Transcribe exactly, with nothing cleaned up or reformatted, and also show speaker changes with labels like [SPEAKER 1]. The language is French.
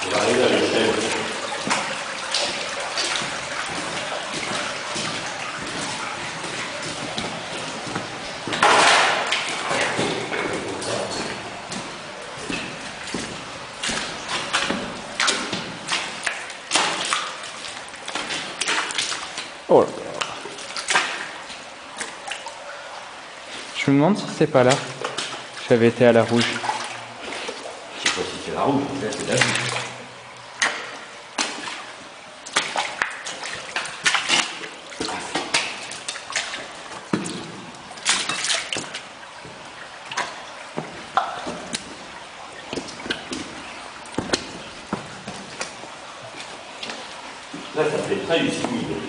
[SPEAKER 1] On va arriver à l'échelle.
[SPEAKER 2] Oh là là. Je me demande si c'est pas là. J'avais été à la rouge.
[SPEAKER 1] Je sais pas si c'est la rouge, là c'est la rouge. Là ça fait très lucide.